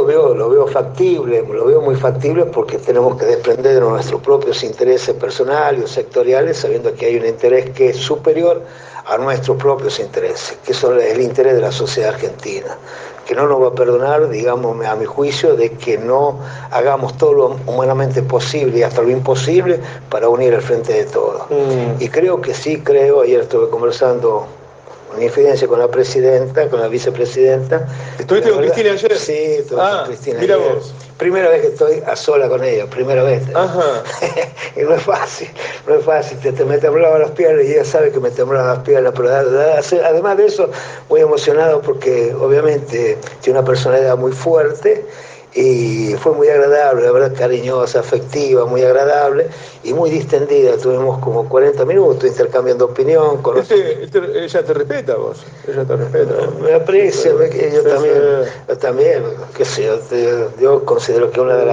lo veo factible, lo veo muy factible porque tenemos que desprender de nuestros propios intereses personales o sectoriales, sabiendo que hay un interés que es superior a nuestros propios intereses, que es el interés de la sociedad argentina, que no nos va a perdonar, digamos, a mi juicio, de que no hagamos todo lo humanamente posible y hasta lo imposible para unir el frente de todos. Y creo que sí, ayer estuve conversando una infidencia con la presidenta, con la vicepresidenta. ¿Estuviste con Cristina ayer? Sí, estuve con Cristina mira ayer. Vos. Primera vez que estoy a sola con ella, primera vez. Ajá. Y no es fácil, me temblaban las piernas y ella sabe que me temblaban las piernas, pero además de eso, muy emocionado porque obviamente tiene una personalidad muy fuerte y fue muy agradable, la verdad, cariñosa, afectiva, muy agradable y muy distendida. Tuvimos como 40 minutos intercambiando opinión. Ella te respeta, vos. Ella te respeta. Me aprecia, yo también, qué sé yo considero que una de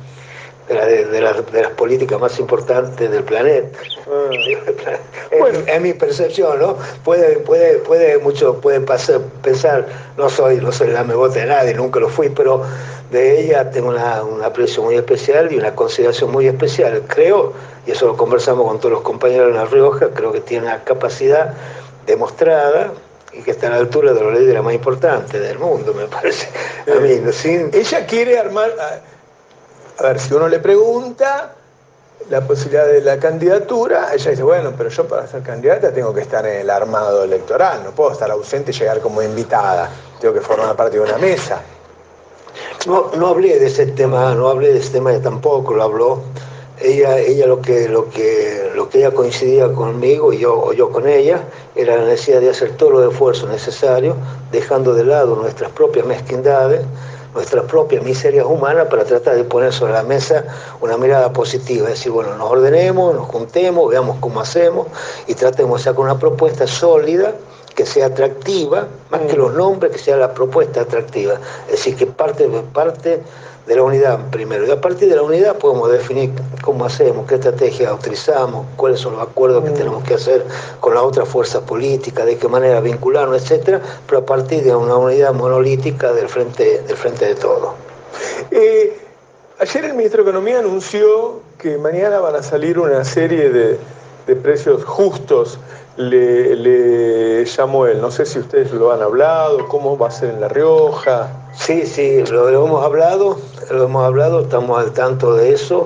las políticas más importantes del planeta. Bueno, es mi percepción, ¿no? Muchos pueden pensar, no soy la mebote de nadie, nunca lo fui, pero de ella tengo un aprecio muy especial y una consideración muy especial. Creo, y eso lo conversamos con todos los compañeros en La Rioja, creo que tiene una capacidad demostrada y que está a la altura de los líderes más importantes del mundo, me parece. A mí, ella quiere armar, a ver, si uno le pregunta la posibilidad de la candidatura, ella dice, bueno, pero yo para ser candidata tengo que estar en el armado electoral, no puedo estar ausente y llegar como invitada, tengo que formar parte de una mesa. No hablé de ese tema, tampoco lo habló. Ella lo que ella coincidía conmigo y yo con ella era la necesidad de hacer todos los esfuerzos necesarios, dejando de lado nuestras propias mezquindades, nuestras propias miserias humanas, para tratar de poner sobre la mesa una mirada positiva, es decir, bueno, nos ordenemos, nos juntemos, veamos cómo hacemos y tratemos de sacar una propuesta sólida, que sea atractiva, más que los nombres, que sea la propuesta atractiva, es decir, que parte de la unidad primero, y a partir de la unidad podemos definir cómo hacemos, qué estrategia utilizamos, cuáles son los acuerdos que tenemos que hacer con las otras fuerzas políticas, de qué manera vincularnos, etcétera, pero a partir de una unidad monolítica del frente de todo. Ayer el ministro de Economía anunció que mañana van a salir una serie de precios justos, le llamó él. No sé si ustedes lo han hablado, cómo va a ser en La Rioja. Sí, lo hemos hablado, estamos al tanto de eso.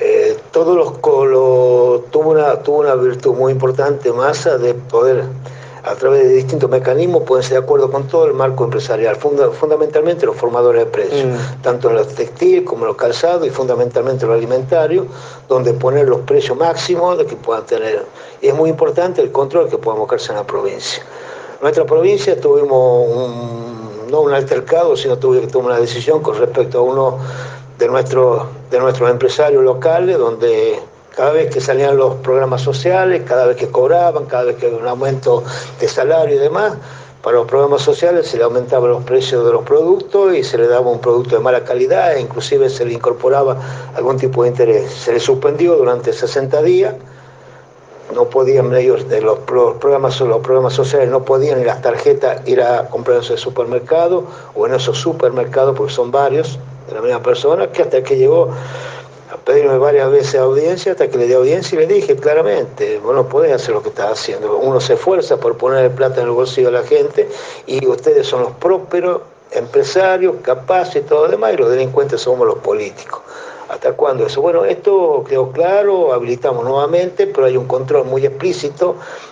Tuvo una virtud muy importante, Massa, de poder, a través de distintos mecanismos, ponerse de acuerdo con todo el marco empresarial, fundamentalmente los formadores de precios, tanto en los textiles como en los calzados y fundamentalmente en los alimentarios, donde poner los precios máximos de que puedan tener. Y es muy importante el control que podamos ejercer en la provincia. En nuestra provincia tuvimos no un altercado, sino tuve que tomar una decisión con respecto a uno de nuestros empresarios locales, donde cada vez que salían los programas sociales, cada vez que cobraban, cada vez que había un aumento de salario y demás, para los programas sociales se le aumentaban los precios de los productos y se le daba un producto de mala calidad e inclusive se le incorporaba algún tipo de interés. Se le suspendió durante 60 días, no podían ellos, de los programas sociales, no podían ni las tarjetas ir a comprar en el supermercado o en esos supermercados, porque son varios de la misma persona, que hasta que llegó a pedirme varias veces audiencia, hasta que le di audiencia y le dije claramente, vos no podés hacer lo que estás haciendo, uno se esfuerza por poner el plata en el bolsillo de la gente y ustedes son los prósperos empresarios, capaces y todo lo demás, y los delincuentes somos los políticos. ¿Hasta cuándo eso? Bueno, esto quedó claro, habilitamos nuevamente, pero hay un control muy explícito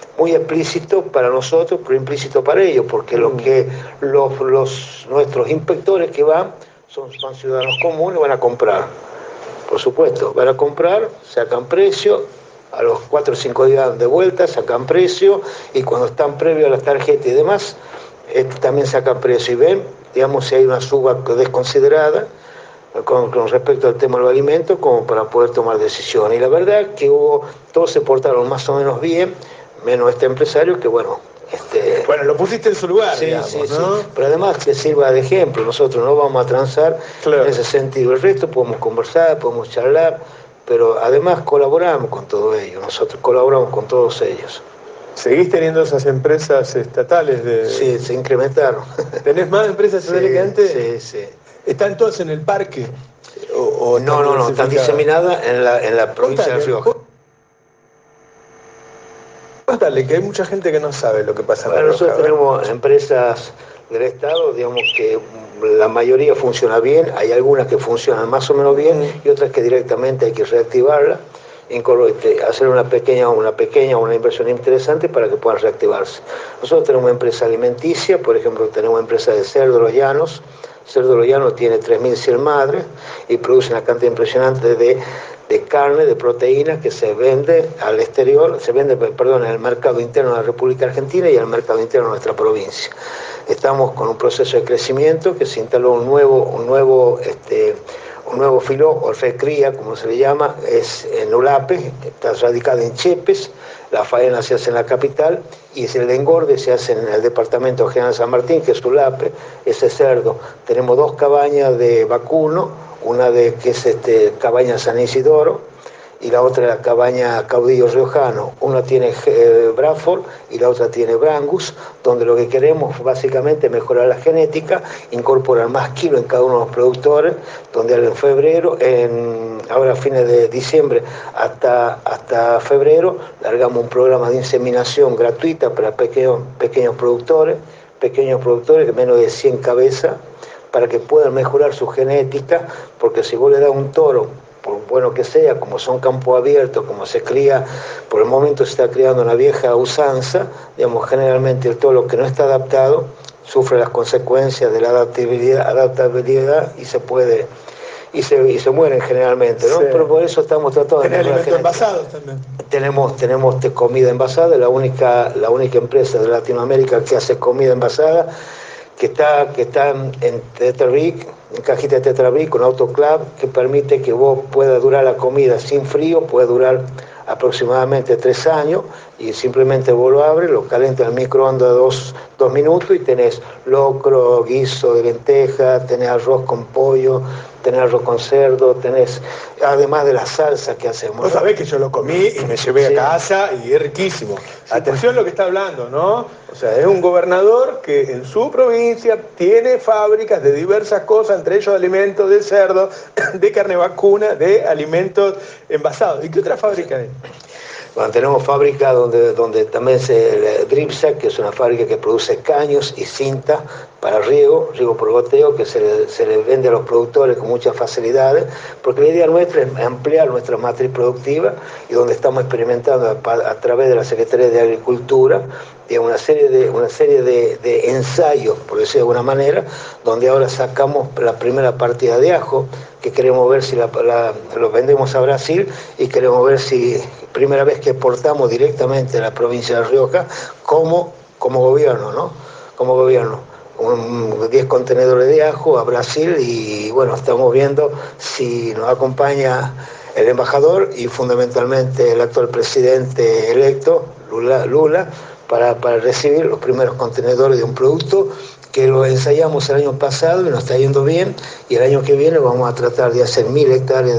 para nosotros, pero implícito para ellos, porque lo que nuestros inspectores que van son ciudadanos comunes, van a comprar. Por supuesto, van a comprar, sacan precio, a los 4 o 5 días de vuelta sacan precio, y cuando están previos a las tarjetas y demás, también sacan precio y ven, digamos, si hay una suba desconsiderada con respecto al tema de los alimentos, como para poder tomar decisiones. Y la verdad que todos se portaron más o menos bien, menos este empresario que, bueno, lo pusiste en su lugar, digamos, sí. ¿no? Pero además que sirva de ejemplo, nosotros no vamos a transar en ese sentido. El resto podemos conversar, podemos charlar, pero además colaboramos con todo ello, nosotros colaboramos con todos ellos. ¿Seguís teniendo esas empresas estatales? Sí, se incrementaron. ¿Tenés más empresas estatales que antes? Sí. ¿Están todos en el parque? No, están diseminadas en la provincia de La Rioja. Cuéntale, que hay mucha gente que no sabe lo que pasa en La Rioja. Nosotros tenemos empresas del Estado, digamos que la mayoría funciona bien, hay algunas que funcionan más o menos bien y otras que directamente hay que reactivarlas, hacer una inversión interesante para que puedan reactivarse. Nosotros tenemos una empresa alimenticia, por ejemplo, tenemos una empresa de cerdo Los Llanos. Cerdo Los Llanos tiene 3.100 madres y produce una cantidad impresionante de carne, de proteínas que se vende al exterior, en el mercado interno de la República Argentina y en el mercado interno de nuestra provincia. Estamos con un proceso de crecimiento que se instaló un nuevo filo, o recría, como se le llama, es en Ulape, está radicado en Chepes, la faena se hace en la capital y el engorde se hace en el departamento General San Martín, que es Ulape, ese cerdo. Tenemos 2 cabañas de vacuno, una que es cabaña San Isidoro, y la otra la cabaña Caudillo Riojano. Una tiene Bradford y la otra tiene Brangus, donde lo que queremos básicamente es mejorar la genética, incorporar más kilos en cada uno de los productores, donde en febrero, ahora a fines de diciembre hasta febrero, largamos un programa de inseminación gratuita para pequeños productores de menos de 100 cabezas, para que puedan mejorar su genética, porque si vos le das un toro, por bueno que sea, como son campos abiertos, como se cría, por el momento se está criando una vieja usanza, digamos, generalmente el toro que no está adaptado sufre las consecuencias de la adaptabilidad y se mueren generalmente, ¿no? Sí. Pero por eso estamos tratando de... ¿Tenés alimentos envasados también? Tenemos comida envasada, la única empresa de Latinoamérica que hace comida envasada, que está en Tetrabric, en cajita de Tetrabric con autoclave, que permite que vos pueda durar la comida sin frío, puede durar aproximadamente 3 años, y simplemente vos lo abres, lo calientas en el microondas 2 minutos y tenés locro, guiso de lenteja, tenés arroz con pollo, tenés arroz con cerdo, tenés, además de la salsa que hacemos. Vos sabés que yo lo comí y me llevé a casa y es riquísimo. Atención lo que está hablando, ¿no? O sea, es un gobernador que en su provincia tiene fábricas de diversas cosas, entre ellos alimentos de cerdo, de carne vacuna, de alimentos envasados. ¿Y qué otra fábrica hay? Bueno, tenemos fábrica donde también Dripsa, que es una fábrica que produce caños y cinta para riego por goteo, que se le vende a los productores con muchas facilidades, porque la idea nuestra es ampliar nuestra matriz productiva, y donde estamos experimentando a través de la Secretaría de Agricultura una serie de ensayos, por decirlo de alguna manera, donde ahora sacamos la primera partida de ajo, que queremos ver si lo vendemos a Brasil, y queremos ver si primera vez que exportamos directamente a la provincia de La Rioja como gobierno, ¿no? Como gobierno. 10 contenedores de ajo a Brasil, y bueno, estamos viendo si nos acompaña el embajador y fundamentalmente el actual presidente electo, Lula, para recibir los primeros contenedores de un producto que lo ensayamos el año pasado y nos está yendo bien, y el año que viene vamos a tratar de hacer 1.000 hectáreas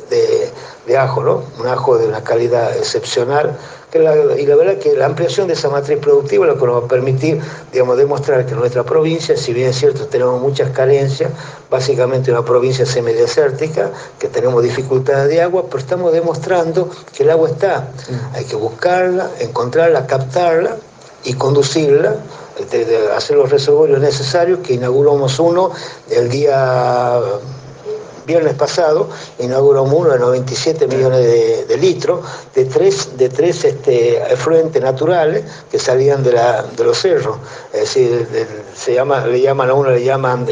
de ajo, ¿no? Un ajo de una calidad excepcional, y la verdad que la ampliación de esa matriz productiva es lo que nos va a permitir, digamos, demostrar que nuestra provincia, si bien es cierto tenemos muchas carencias, básicamente una provincia semidesértica, que tenemos dificultades de agua, pero estamos demostrando que el agua está. Hay que buscarla, encontrarla, captarla y conducirla, hacer los reservorios necesarios, que inauguramos uno el día viernes pasado, inauguramos uno de 97 millones de litros, de tres efluentes naturales que salían de los cerros. Es decir, le llaman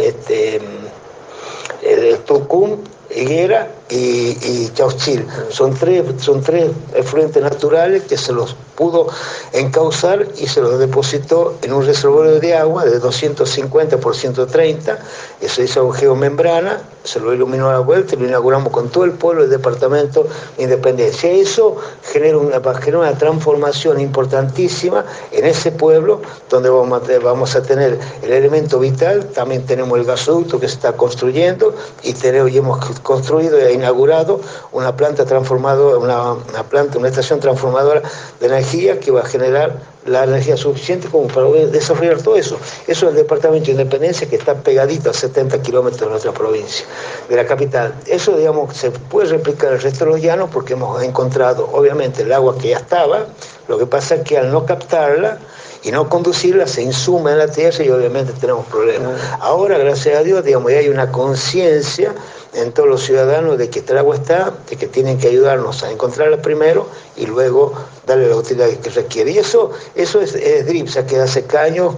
Tucum, Higuera y Chauchil. Son tres efluentes naturales que se los pudo encauzar y se los depositó en un reservorio de agua de 250 por 130, y se hizo geomembrana, se lo iluminó a la vuelta y lo inauguramos con todo el pueblo del departamento de Independencia. Eso genera una transformación importantísima en ese pueblo, donde vamos a tener el elemento vital. También tenemos el gasoducto que se está construyendo, y hemos construido e inaugurado una planta transformadora, una estación transformadora de energía que va a generar la energía suficiente como para desarrollar todo eso. Eso es el Departamento de Independencia, que está pegadito a 70 kilómetros de nuestra provincia, de la capital. Eso, digamos, se puede replicar en el resto de los llanos porque hemos encontrado, obviamente, el agua que ya estaba. Lo que pasa es que al no captarla y no conducirla, se insume en la tierra y obviamente tenemos problemas. Ahora, gracias a Dios, digamos, ya hay una conciencia en todos los ciudadanos de que el agua está, de que tienen que ayudarnos a encontrarla primero y luego darle la utilidad que requiere. Y eso es DRIPSA, que hace caño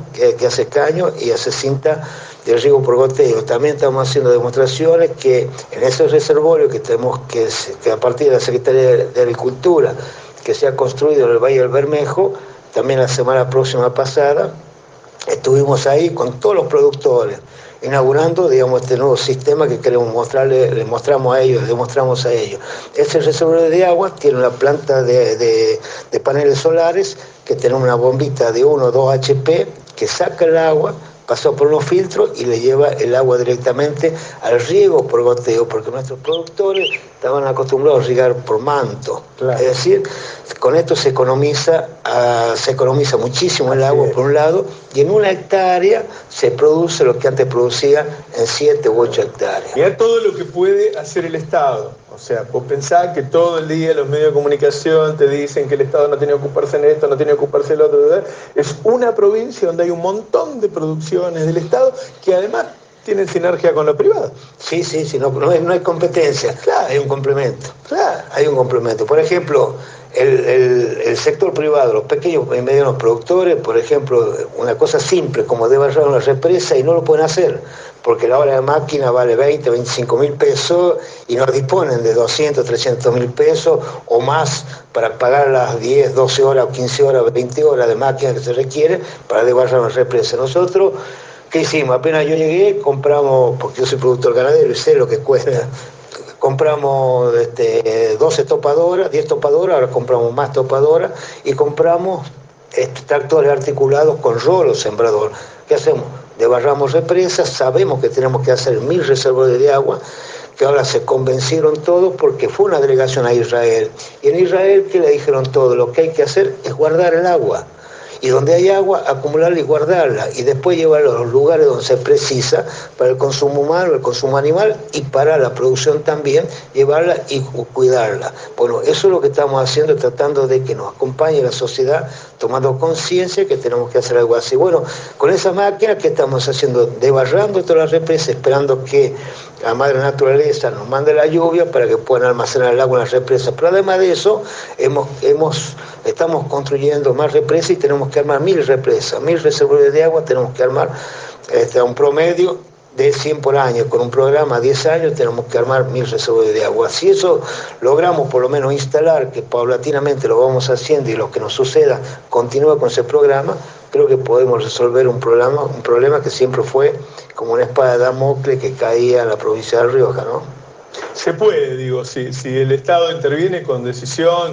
y hace cinta de riego por goteo. También estamos haciendo demostraciones que en esos reservorios que tenemos, que a partir de la Secretaría de Agricultura, que se ha construido en el Valle del Bermejo, también la semana próxima pasada, estuvimos ahí con todos los productores, inaugurando, digamos, este nuevo sistema que queremos mostrarles, les mostramos a ellos, demostramos a ellos. Este reservorio de agua tiene una planta de paneles solares, que tiene una bombita de 1 o 2 HP, que saca el agua, pasó por unos filtros y le lleva el agua directamente al riego por goteo, porque nuestros productores estaban acostumbrados a regar por manto. Claro. Es decir, con esto se economiza muchísimo el agua por un lado, y en 1 hectárea se produce lo que antes producía en 7 u 8 hectáreas. Mirá todo lo que puede hacer el Estado. O sea, vos pensás que todo el día los medios de comunicación te dicen que el Estado no tiene que ocuparse en esto, no tiene que ocuparse en lo otro, ¿verdad? Es una provincia donde hay un montón de producciones del Estado que además tienen sinergia con lo privado. Sí, no hay competencia, claro, hay un complemento. Claro, hay un complemento. Por ejemplo, el sector privado, los pequeños y medianos productores, por ejemplo, una cosa simple como debarrar una represa y no lo pueden hacer, porque la hora de máquina vale 20, 25 mil pesos y no disponen de 200, 300 mil pesos o más para pagar las 10, 12 horas, 15 horas, 20 horas de máquina que se requiere para debarrar una represa. Nosotros, ¿qué hicimos? Apenas yo llegué, compramos, porque yo soy productor ganadero y sé lo que cuesta, compramos 12 topadoras, 10 topadoras, ahora compramos más topadoras y compramos tractores articulados con rolo sembrador. ¿Qué hacemos? Debarramos represas, sabemos que tenemos que hacer 1000 reservorios de agua, que ahora se convencieron todos porque fue una delegación a Israel. Y en Israel, ¿qué le dijeron todos? Lo que hay que hacer es guardar el agua. Y donde hay agua, acumularla y guardarla, y después llevarla a los lugares donde se precisa para el consumo humano, el consumo animal, y para la producción también, llevarla y cuidarla. Bueno, eso es lo que estamos haciendo, tratando de que nos acompañe la sociedad, tomando conciencia que tenemos que hacer algo así. Bueno, con esa máquina, ¿qué estamos haciendo? Debarrando todas las represas, esperando que la madre naturaleza nos mande la lluvia para que puedan almacenar el agua en las represas. Pero además de eso, estamos construyendo más represas y tenemos que armar 1000 represas, 1000 reservorios de agua tenemos que armar a un promedio de 100 por año. Con un programa a 10 años tenemos que armar 1000 reservorios de agua. Si eso logramos por lo menos instalar, que paulatinamente lo vamos haciendo y lo que nos suceda continúa con ese programa, creo que podemos resolver un problema que siempre fue como una espada de Damocles que caía en la provincia de Rioja, ¿no? Se puede, digo, si el Estado interviene con decisión.